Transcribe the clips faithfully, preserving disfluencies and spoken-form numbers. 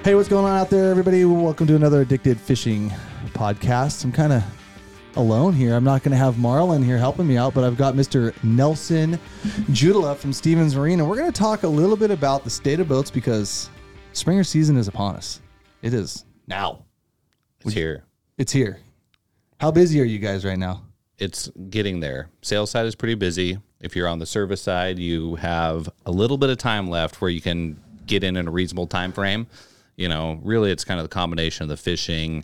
Hey, what's going on out there, everybody? Welcome to another Addicted Fishing podcast. I'm kind of alone here. I'm not going to have Marlon here helping me out, but I've got Mister Nelson Judala from Stevens Marine, and we're going to talk a little bit about the state of boats because Springer season is upon us. It is now. It's here. It's here. How busy are you guys right now? It's getting there. Sales side is pretty busy. If you're on the service side, you have a little bit of time left where you can get in in a reasonable time frame. You know, really, it's kind of the combination of the fishing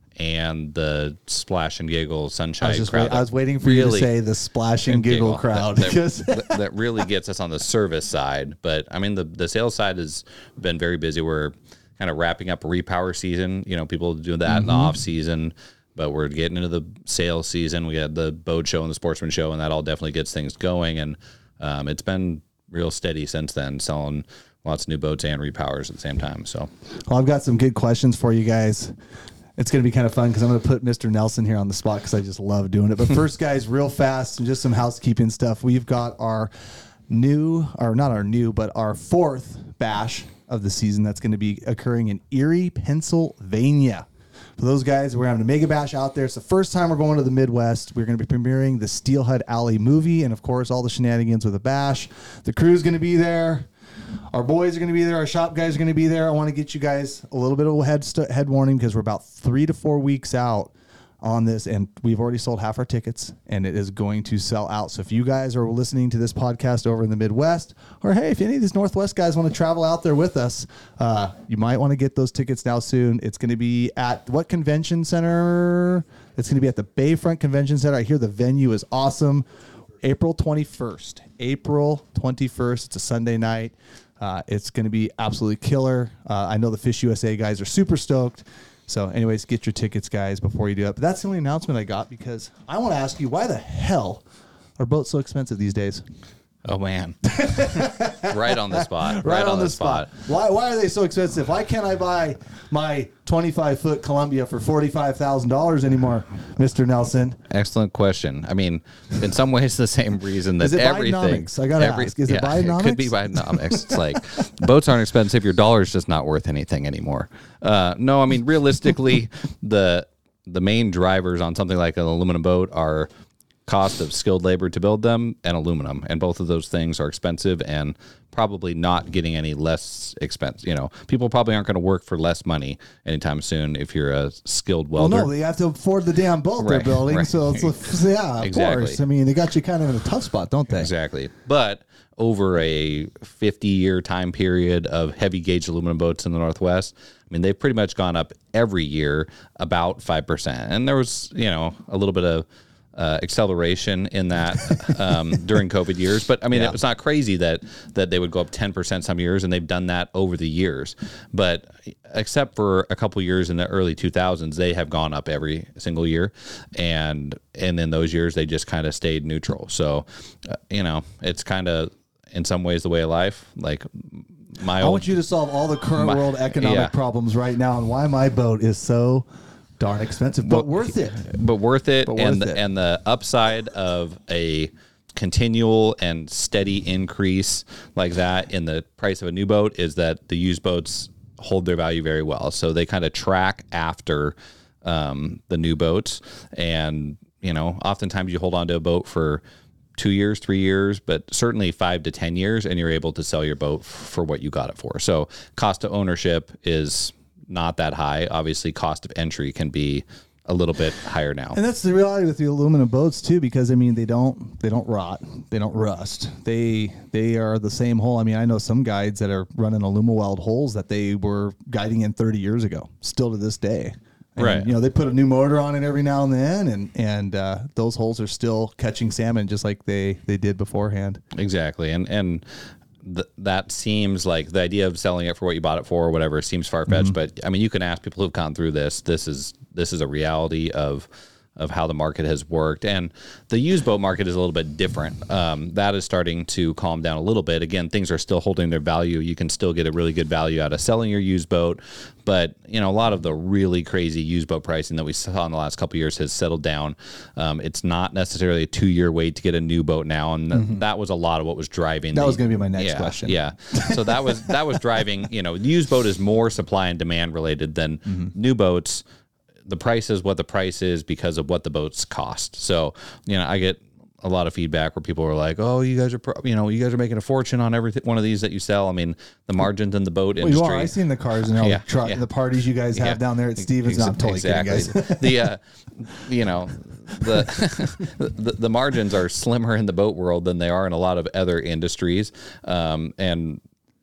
and the splash and giggle sunshine I was, just crowd. wait, I was waiting for really, you to say the splash and giggle, giggle crowd. That, that, that, that really gets us on the service side. But, I mean, the, the sales side has been very busy. We're kind of wrapping up a repower season. You know, people do that mm-hmm. in the off season. But we're getting into the sales season. We had the boat show and the sportsman show, and that all definitely gets things going. And um, it's been real steady since then, selling lots of new boats and repowers at the same time. So, well, I've got some good questions for you guys. It's going to be kind of fun because I'm going to put Mister Nelson here on the spot because I just love doing it. But first, guys, real fast, and just some housekeeping stuff. We've got our new, or not our new, but our fourth bash of the season that's going to be occurring in Erie, Pennsylvania. For those guys, we're having a mega bash out there. It's the first time we're going to the Midwest. We're going to be premiering the Steelhead Alley movie, and of course, all the shenanigans with the bash. The crew's going to be there. Our boys are going to be there. Our shop guys are going to be there. I want to get you guys a little bit of a head st- head warning because we're about three to four weeks out on this, and we've already sold half our tickets, and it is going to sell out. So if you guys are listening to this podcast over in the Midwest, or hey, if any of these Northwest guys want to travel out there with us, uh, you might want to get those tickets now soon. It's going to be at what convention center? It's going to be at the Bayfront Convention Center. I hear the venue is awesome. April twenty-first. April twenty-first. It's a Sunday night. Uh, it's going to be absolutely killer. Uh, I know the Fish U S A guys are super stoked. So anyways, get your tickets, guys, before you do it. But that's the only announcement I got because I want to ask you, why the hell are boats so expensive these days? Oh, man. Right on the spot. Right, right on, on the spot. spot. Why Why are they so expensive? Why can't I buy my twenty-five foot Columbia for forty-five thousand dollars anymore, Mister Nelson? Excellent question. I mean, in some ways, the same reason that is it everything. Bidenomics? I got to ask. Is yeah, it Bidenomics? It could be Bidenomics. It's like boats aren't expensive. Your dollar's just not worth anything anymore. Uh, no, I mean, realistically, the the main drivers on something like an aluminum boat are cost of skilled labor to build them and aluminum, and both of those things are expensive and probably not getting any less expensive. You know, people probably aren't going to work for less money anytime soon if you're a skilled welder. Well, no, they have to afford the damn boat they're right, building. Right. So, it's, yeah, of exactly. course. I mean, they got you kind of in a tough spot, don't they? Exactly. But over a fifty-year time period of heavy gauge aluminum boats in the Northwest, I mean, they've pretty much gone up every year about five percent. And there was, you know, a little bit of Uh, acceleration in that um, during COVID years. But I mean, yeah. It's not crazy that that they would go up ten percent some years, and they've done that over the years. But except for a couple years in the early two thousands, they have gone up every single year. And and in those years, they just kind of stayed neutral. So, uh, you know, it's kind of in some ways the way of life. Like my I old, want you to solve all the current my, world economic yeah. problems right now and why my boat is so darn expensive, but well, worth it. But worth it, but and worth the, it. and the upside of a continual and steady increase like that in the price of a new boat is that the used boats hold their value very well. So they kind of track after um, the new boats, and you know, oftentimes you hold on to a boat for two years, three years, but certainly five to ten years, and you're able to sell your boat f- for what you got it for. So cost of ownership is not that high. Obviously, cost of entry can be a little bit higher now. And that's the reality with the aluminum boats too, because I mean they don't they don't rot, they don't rust. They they are the same hull. I mean, I know some guides that are running Alumaweld hulls that they were guiding in thirty years ago, still to this day. And, right. You know, they put a new motor on it every now and then, and and uh, those holes are still catching salmon just like they they did beforehand. Exactly, and and. Th- that seems like the idea of selling it for what you bought it for or whatever seems far-fetched, mm-hmm. but I mean, you can ask people who've gone through this. This is this is a reality of of how the market has worked. And the used boat market is a little bit different. Um, that is starting to calm down a little bit. Again, things are still holding their value. You can still get a really good value out of selling your used boat. But, you know, a lot of the really crazy used boat pricing that we saw in the last couple of years has settled down. Um, it's not necessarily a two-year wait to get a new boat now. And th- mm-hmm. that was a lot of what was driving. That the, was going to be my next yeah, question. Yeah. So that was, that was driving, you know, used boat is more supply and demand related than mm-hmm. new boats. The price is what the price is because of what the boats cost. So, you know, I get a lot of feedback where people are like, "Oh, you guys are, pro- you know, you guys are making a fortune on every one of these that you sell." I mean, the margins in the boat well, industry. You are. I've seen the cars and all yeah, the truck, yeah. the parties you guys have yeah. down there at Stevens. No, I'm totally exactly. kidding, guys. the, uh, you know, the, the the margins are slimmer in the boat world than they are in a lot of other industries, um, and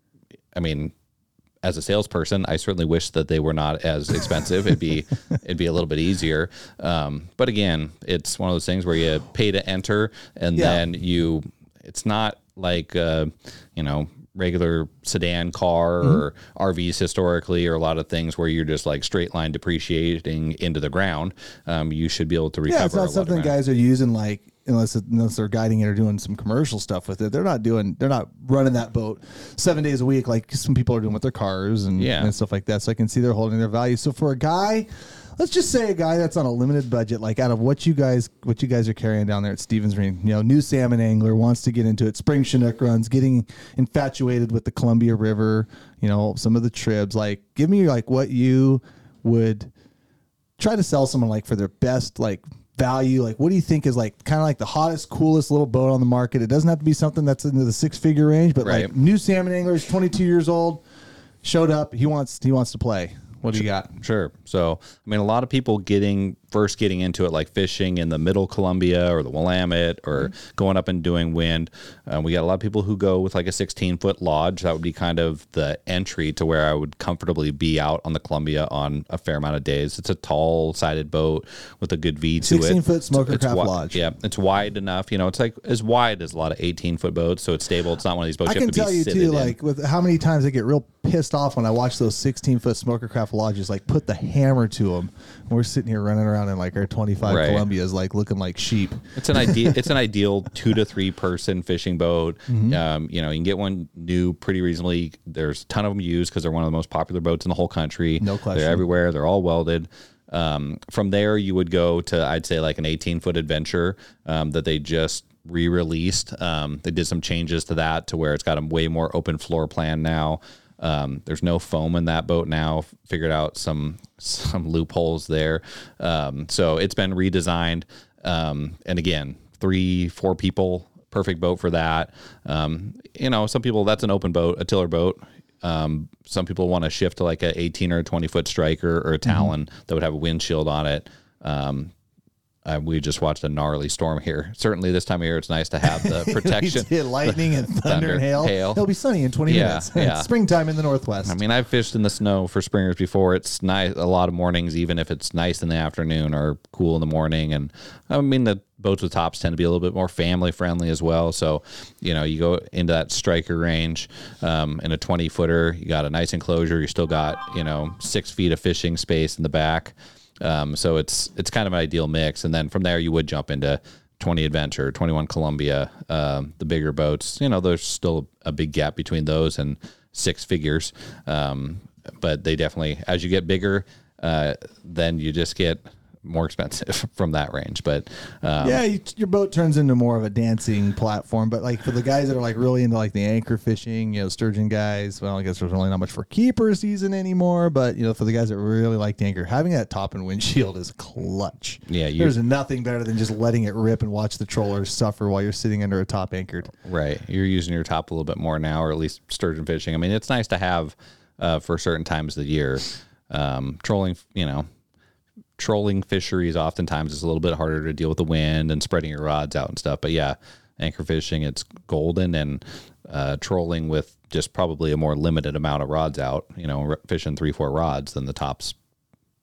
I mean. As a salesperson, I certainly wish that they were not as expensive. It'd be it'd be a little bit easier. Um, but again, it's one of those things where you pay to enter, and yeah. then you. It's not like uh, you know regular sedan car mm-hmm. or R Vs historically, or a lot of things where you're just like straight line depreciating into the ground. Um, you should be able to recover. Yeah, it's not something guys are using like. Unless, unless they're guiding it or doing some commercial stuff with it, they're not doing, they're not running that boat seven days a week like some people are doing with their cars and, yeah. and stuff like that. So I can see they're holding their value. So for a guy, let's just say a guy that's on a limited budget, like out of what you guys, what you guys are carrying down there at Stevens Marine, you know, new salmon angler wants to get into it, spring Chinook runs, getting infatuated with the Columbia River, you know, some of the tribs. Like, give me like what you would try to sell someone like for their best, like. Value, like what do you think is like kind of like the hottest, coolest little boat on the market? It doesn't have to be something that's into the six figure range, but right. like new salmon anglers, twenty-two years old, showed up. He wants he wants to play. What do you got? Sure. So, I mean, a lot of people getting first getting into it, like fishing in the middle Columbia or the Willamette or mm-hmm. going up and doing wind. Uh, we got a lot of people who go with like a sixteen foot lodge. That would be kind of the entry to where I would comfortably be out on the Columbia on a fair amount of days. It's a tall sided boat with a good V to it. sixteen foot smoker it's, craft it's, lodge. Yeah. It's wide enough. You know, it's like as wide as a lot of eighteen foot boats. So it's stable. It's not one of these boats I you can have to tell be you too, in. like with how many times I get real pissed off when I watch those sixteen foot smoker craft lodges, like put the hammer to them. We're sitting here running around in like our twenty-five right. Columbias, like looking like sheep. It's an ideal. It's an ideal two to three person fishing boat. Mm-hmm. Um, you know, you can get one new pretty reasonably. There's a ton of them used because they're one of the most popular boats in the whole country. No question. They're everywhere. They're all welded. Um, from there, you would go to I'd say like an eighteen foot adventure um, that they just re-released. Um, they did some changes to that to where it's got a way more open floor plan now. Um, there's no foam in that boat now. Figured out some some loopholes there. Um, so it's been redesigned. Um, and again, three, four people, perfect boat for that. Um, you know, some people, that's an open boat, a tiller boat. Um, some people want to shift to like a eighteen or a twenty foot striker or a Talon mm-hmm. that would have a windshield on it. Um, Uh, we just watched a gnarly storm here. Certainly this time of year, it's nice to have the protection. Hit lightning and thunder, thunder and hail. hail. It'll be sunny in twenty yeah, minutes. Yeah. It's springtime in the Northwest. I mean, I've fished in the snow for springers before. It's nice. A lot of mornings, even if it's nice in the afternoon or cool in the morning. And I mean, the boats with tops tend to be a little bit more family friendly as well. So, you know, you go into that striker range um, in a twenty footer, you got a nice enclosure. You still got, you know, six feet of fishing space in the back. Um, so it's it's kind of an ideal mix, and then from there you would jump into twenty Adventure, twenty-one Columbia, um, the bigger boats. You know, there's still a big gap between those and six figures, um, but they definitely, as you get bigger, uh, then you just get more expensive from that range. But um, yeah, you, your boat turns into more of a dancing platform. But like for the guys that are like really into like the anchor fishing, you know, sturgeon guys, well, I guess there's really not much for keeper season anymore. But you know, for the guys that really like the anchor, having that top and windshield is clutch. Yeah, you, there's nothing better than just letting it rip and watch the trollers suffer while you're sitting under a top anchored. Right, you're using your top a little bit more now, or at least sturgeon fishing. I mean, it's nice to have uh, for certain times of the year. Um, trolling, you know. Trolling fisheries oftentimes is a little bit harder to deal with the wind and spreading your rods out and stuff. But yeah, anchor fishing, it's golden, and uh, trolling with just probably a more limited amount of rods out, you know, fishing three, four rods, then the top's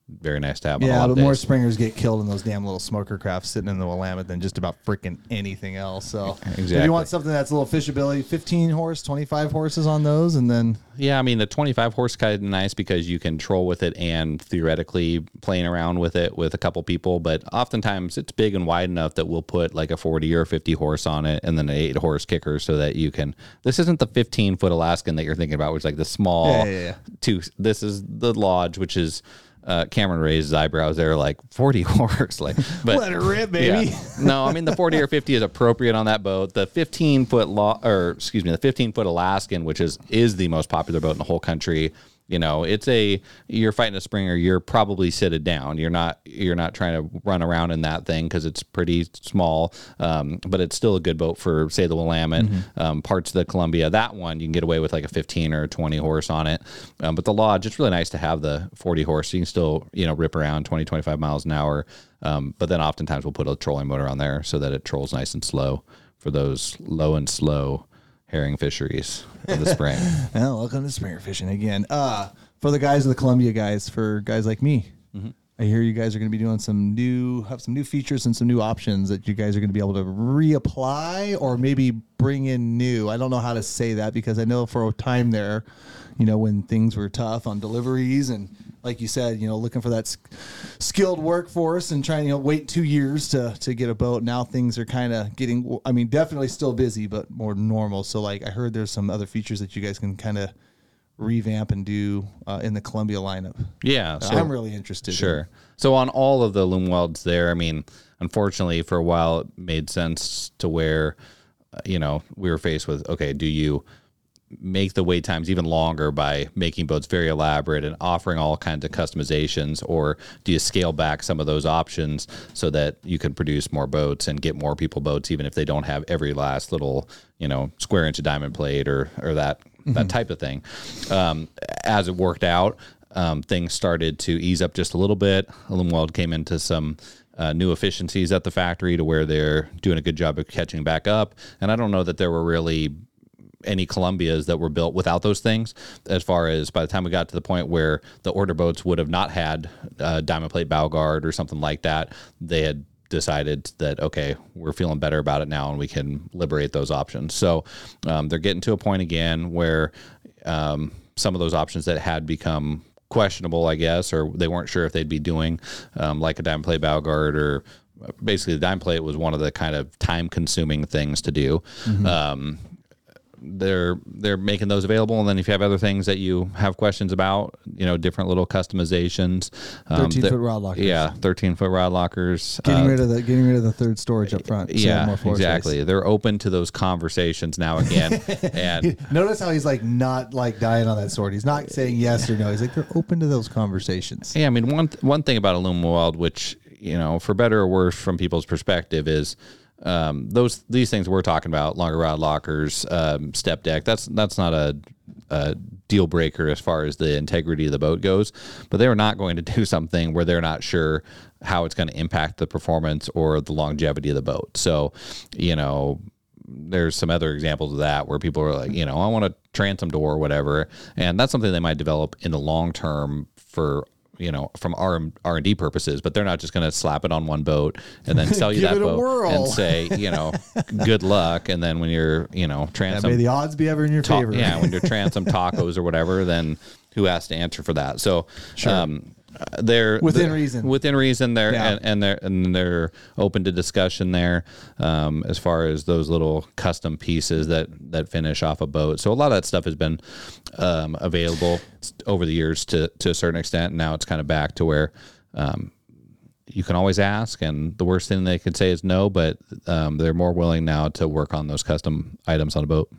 very nice to have. On a Yeah, lot but of more days. springers get killed in those damn little smoker crafts sitting in the Willamette than just about freaking anything else. So if Exactly. you want something that's a little fishability, fifteen horse, twenty-five horses on those, and then Yeah, I mean the twenty-five horse kind of nice because you can troll with it and theoretically playing around with it with a couple people. But oftentimes it's big and wide enough that we'll put like a forty or fifty horse on it, and then an eight horse kicker so that you can. This isn't the fifteen foot Alaskan that you're thinking about, which is like the small. Yeah, yeah, yeah. Two. This is the Lodge, which is. Uh, Cameron raised his eyebrows there, like forty horse, like. But, let it rip, baby. yeah. No, I mean the forty or fifty is appropriate on that boat. The fifteen foot law, or excuse me, the fifteen foot Alaskan, which is is the most popular boat in the whole country. You know, it's a you're fighting a springer. You're probably seated down. You're not you're not trying to run around in that thing because it's pretty small. Um, but it's still a good boat for say the Willamette, mm-hmm. um, parts of the Columbia. That one you can get away with like a fifteen or a twenty horse on it. Um, but the Lodge, it's really nice to have the forty horse. So you can still you know rip around twenty, twenty-five miles an hour. Um, but then oftentimes we'll put a trolling motor on there so that it trolls nice and slow for those low and slow herring fisheries of the spring. Well, welcome to springer fishing again. Uh, for the guys of the Columbia guys, for guys like me, mm-hmm. I hear you guys are going to be doing some new, have some new features and some new options that you guys are going to be able to reapply or maybe bring in new. I don't know how to say that because I know for a time there, you know, when things were tough on deliveries and like you said, you know, looking for that s- skilled workforce and trying to you know, wait two years to, to get a boat. Now things are kind of getting, I mean, definitely still busy, but more normal. So like I heard there's some other features that you guys can kind of revamp and do uh, in the Columbia lineup. Yeah. So I'm really interested. Sure. In. So on all of the loom welds there, I mean, unfortunately for a while it made sense to where, uh, you know, we were faced with, okay, do you make the wait times even longer by making boats very elaborate and offering all kinds of customizations, or do you scale back some of those options so that you can produce more boats and get more people boats even if they don't have every last little you know square inch of diamond plate or or that mm-hmm. that type of thing. Um, as it worked out, um, things started to ease up just a little bit. Alumweld came into some Uh, new efficiencies at the factory to where they're doing a good job of catching back up, and I don't know that there were really any Columbias that were built without those things, as far as by the time we got to the point where the order boats would have not had uh, diamond plate bow guard or something like that, they had decided that, okay, we're feeling better about it now and we can liberate those options. So um, they're getting to a point again where um, some of those options that had become questionable, I guess, or they weren't sure if they'd be doing, um, like a diamond plate bow guard, or basically the diamond plate was one of the kind of time consuming things to do. Mm-hmm. Um, they're they're making those available, and then if you have other things that you have questions about, you know, different little customizations, um, thirteen foot rod lockers. Yeah, thirteen foot rod lockers. Getting uh, rid of the getting rid of the third storage up front. So yeah, more floor exactly. space. They're open to those conversations now again. And notice how he's like not like dying on that sword. He's not saying yes or no. He's like they're open to those conversations. yeah, I mean one th- one thing about Alumweld, which you know, for better or worse from people's perspective, is um, those these things we're talking about, longer rod lockers, um, step deck. That's that's not a, a deal breaker as far as the integrity of the boat goes. But they were not going to do something where they're not sure how it's going to impact the performance or the longevity of the boat. So, you know, there's some other examples of that where people are like, you know, I want a transom door or whatever, and that's something they might develop in the long term for, you know, from R and D purposes, but they're not just going to slap it on one boat and then sell you Give that it a boat whirl. and say, you know, good luck. And then when you're, you know, Yeah, transom, may the odds be ever in your ta- favor. yeah, when you're transom tacos or whatever, then who has to answer for that? So, Sure. um, they're Within they're- reason. Within reason, they're Yeah. and, and they're and they're open to discussion there, um, as far as those little custom pieces that that finish off a boat. So a lot of that stuff has been um, available over the years to to a certain extent. And now it's kind of back to where um, you can always ask, and the worst thing they could say is no. But um, they're more willing now to work on those custom items on a boat.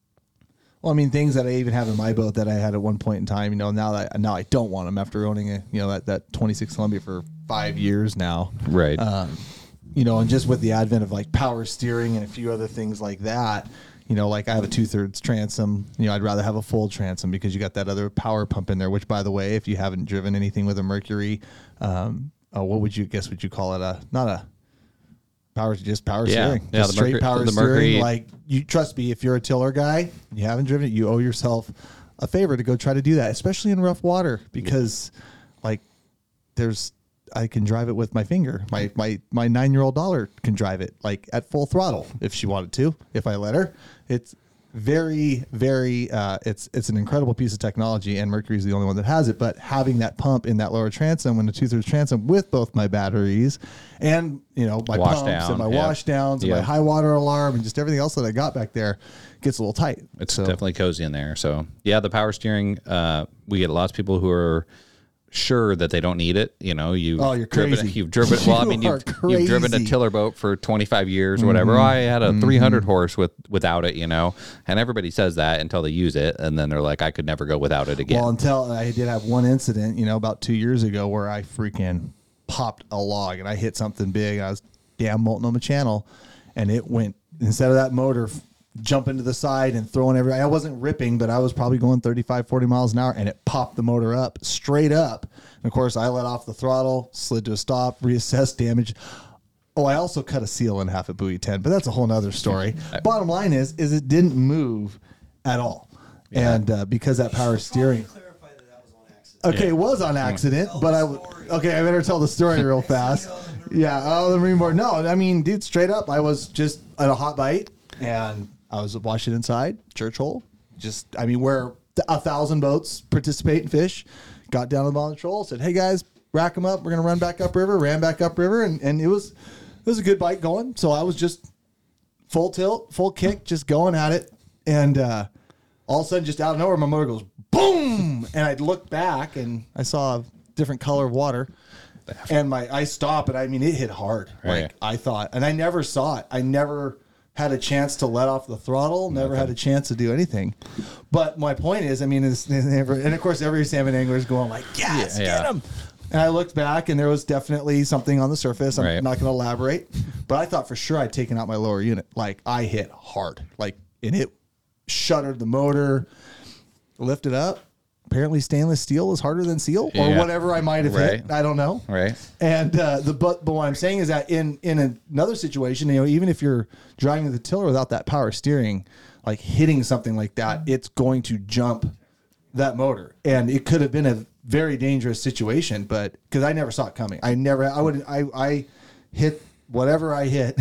Well, I mean, things that I even have in my boat that I had at one point in time, you know, now that now I don't want them after owning a, you know, that, that twenty-six Columbia for five years now. Right. Um, you know, and just with the advent of like power steering and a few other things like that, you know, like I have a two thirds transom, you know, I'd rather have a full transom because you got that other power pump in there, which by the way, if you haven't driven anything with a Mercury, um, uh, what would you guess, would you call it? A, not a, Power, just power Yeah. steering. Yeah, Just the straight Mercury- power the steering. Mercury- Like, you trust me, if you're a tiller guy and you haven't driven it, you owe yourself a favor to go try to do that, especially in rough water, because like there's, I can drive it with my finger. My my my nine year old daughter can drive it like at full throttle if she wanted to, if I let her. It's very, very, uh, it's it's an incredible piece of technology, and Mercury's the only one that has it. But having that pump in that lower transom and the two thirds transom with both my batteries and, you know, my Wash pumps down, and my yeah. wash downs and Yeah. my high water alarm and just everything else that I got back there gets a little tight. It's So, definitely cozy in there. So yeah, the power steering, uh, we get lots of people who are sure that they don't need it. You know, you Oh, you're driven, crazy. you've driven, well, I You mean, are you've, you've driven a crazy. tiller boat for twenty-five years or whatever. Mm-hmm. Oh, I had a three hundred horse with, without it, you know, and everybody says that until they use it. And then they're like, I could never go without it again. Well, until I did have one incident, you know, about two years ago where I freaking popped a log and I hit something big. I was damn Multnomah Channel, and it went, instead of that motor f- jumping to the side and throwing every, I wasn't ripping, but I was probably going thirty-five, forty miles an hour, and it popped the motor up straight up. And of course, I let off the throttle, slid to a stop, reassessed damage. Oh, I also cut a seal in half at buoy ten, but that's a whole nother story. Bottom line is, is it didn't move at all. Yeah. And uh, because that power steering. Clarify that that was on accident. Okay, it was on accident, but I w- okay. I better tell the story real fast. Yeah, oh, the Marine Board. No, I mean, dude, straight up, I was just at a hot bite, and I was washing inside church hole. Just, I mean, where a thousand boats participate and fish. Got down to the bottom of the shoal, said, "Hey guys, rack them up. We're gonna run back upriver." Ran back upriver, and and it was it was a good bite going. So I was just full tilt, full kick, just going at it, and uh, all of a sudden, just out of nowhere, my motor goes boom, and I looked back and I saw a different color of water, and my I stop, and I mean it hit hard, Right. like I thought, and I never saw it. I never had a chance to let off the throttle, never had a chance to do anything. But my point is, I mean, it's, and of course, every salmon angler is going like, yes, Yeah, get yeah. him. And I looked back, and there was definitely something on the surface. I'm Right. not going to elaborate, but I thought for sure I'd taken out my lower unit. Like I hit hard, like, and it shuttered the motor, lifted up. Apparently, stainless steel is harder than steel, or Yeah. whatever I might have hit. Right. I don't know. Right. And uh, the but but what I'm saying is that in in another situation, you know, even if you're driving the tiller without that power steering, like hitting something like that, it's going to jump that motor, and it could have been a very dangerous situation. But because I never saw it coming, I never, I would, I I hit whatever I hit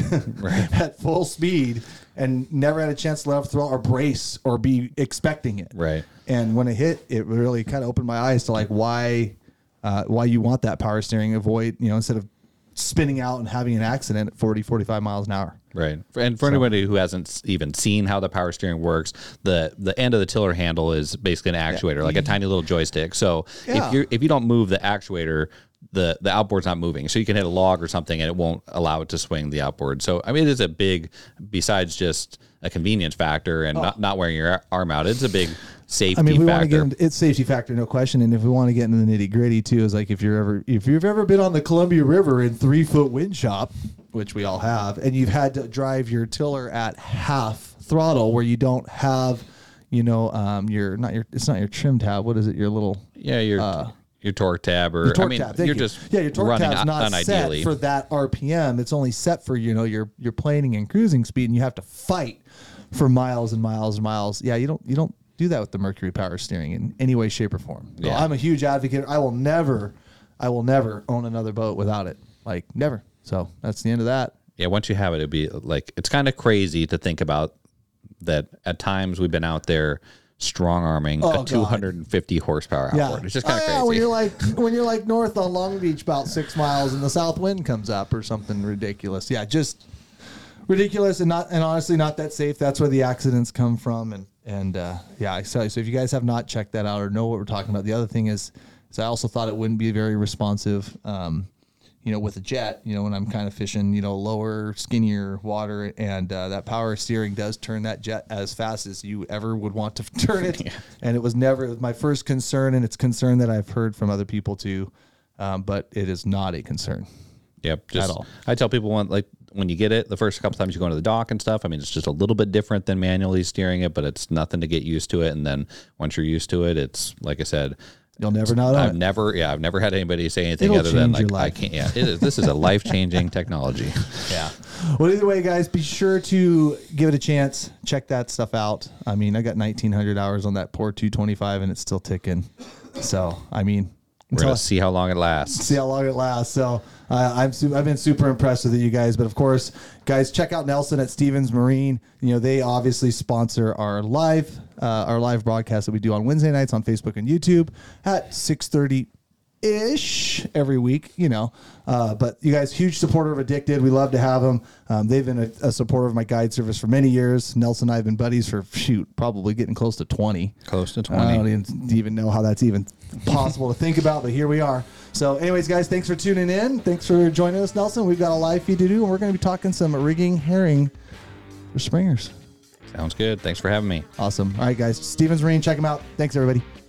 at full speed, and never had a chance to let off the throttle or brace or be expecting it. Right. And when it hit, it really kind of opened my eyes to like why, uh, why you want that power steering. Avoid, you know, instead of spinning out and having an accident at forty, forty-five miles an hour. Right. And for anybody who hasn't s- even seen how the power steering works, the the end of the tiller handle is basically an actuator, like a tiny little joystick. So Yeah. if you if you don't move the actuator, the the outboard's not moving. So you can hit a log or something and it won't allow it to swing the outboard. So I mean, it is a big, besides just a convenience factor and not, not wearing your arm out, it's a big safety I mean, we want to factor. get into, it's safety factor, no question. And if we want to get into the nitty gritty too, is like if you're ever if you've ever been on the Columbia River in three foot wind chop, which we all have, and you've had to drive your tiller at half throttle where you don't have, you know, um, your not your it's not your trim tab. What is it? Your little yeah, your uh, your torque tab or your torque I mean, tab. Thank you're you. just yeah, your torque running tab's un- not unideally. set for that R P M. It's only set for, you know, your your planing and cruising speed, and you have to fight for miles and miles and miles. Yeah, you don't you don't do that with the Mercury power steering in any way, shape, or form. So Yeah. I'm a huge advocate. I will never, I will never own another boat without it. Like never. So that's the end of that. Yeah, once you have it, it'd be like it's kind of crazy to think about that. At times, we've been out there strong arming Oh, a God. two hundred fifty horsepower Yeah, outboard. It's just kind of oh, crazy. yeah, when you're like when you're like north on Long Beach about six miles and the south wind comes up or something ridiculous. Yeah, just ridiculous and not and honestly not that safe. That's where the accidents come from. And and uh, yeah, so so if you guys have not checked that out or know what we're talking about, the other thing is, is I also thought it wouldn't be very responsive. Um, you know, with a jet, you know, when I'm kind of fishing, you know, lower, skinnier water, and uh, that power steering does turn that jet as fast as you ever would want to turn it. Yeah. And it was never it was my first concern, and it's concern that I've heard from other people too, um, but it is not a concern. Yep. Just, all. I tell people when, like when you get it, the first couple times you go into the dock and stuff, I mean, it's just a little bit different than manually steering it, but it's nothing to get used to it. And then once you're used to it, it's like I said, You'll never know I've it. never, yeah, I've never had anybody say anything It'll other than change your like, I life. can't, yeah, it is, this is a life changing technology. Yeah. Well, either way, guys, be sure to give it a chance. Check that stuff out. I mean, I got nineteen hundred hours on that poor two twenty-five, and it's still ticking. So, I mean, We're Until going I- to see how long it lasts. see how long it lasts. So uh, I'm su- I've been super impressed with it, you guys. But of course, guys, check out Nelson at Stevens Marine. You know, they obviously sponsor our live uh, our live broadcast that we do on Wednesday nights on Facebook and YouTube at six thirty ish every week, you know. Uh, but you guys, huge supporter of Addicted. We love to have them. Um, they've been a, a supporter of my guide service for many years. Nelson and I have been buddies for, shoot, probably getting close to twenty. Close to I twenty. don't even, even know how that's even possible to think about, but here we are. So anyways, guys, thanks for tuning in. Thanks for joining us, Nelson. We've got a live feed to do, and we're going to be talking some rigging herring for springers. Sounds good. Thanks for having me. Awesome. All right, guys. Stevens Marine, check them out. Thanks, everybody.